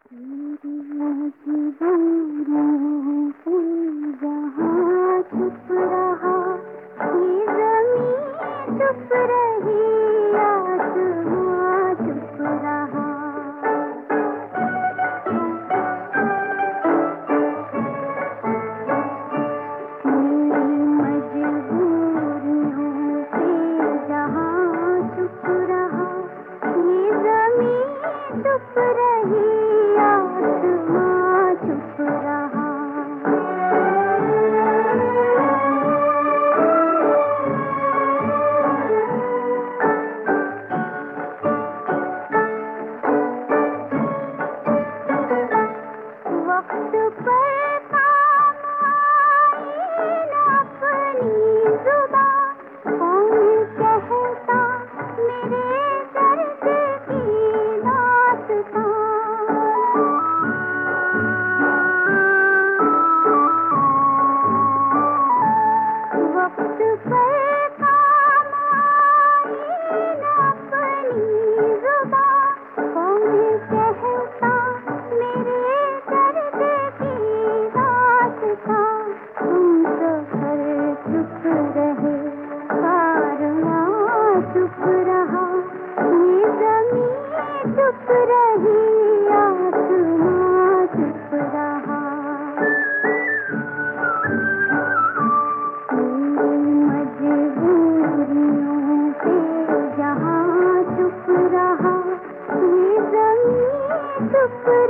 मेरी मजबूरियों पे जहाँ चुप रहा, ये ज़मीं चुप रही, आसमां चुप रहा। मेरी मजबूरियों पे जहाँ चुप रहा, ये ज़मीं चुप रही, आसमां चुप रहा। वक्त पर काम आए न अपनी जुबां, कौन कहता मेरे दर्द की दास्तां। वक्त पर काम आए न अपनी जुबां, कौन कहता मेरे दर्द की दास्तां। तुम तो हर चुप रहे, कारवां चुप रहा, ये ज़मीं चुप रही, आसमां चुप रहा। मेरी मजबूरियों पे जहाँ चुप रहा, ये ज़मीं चुप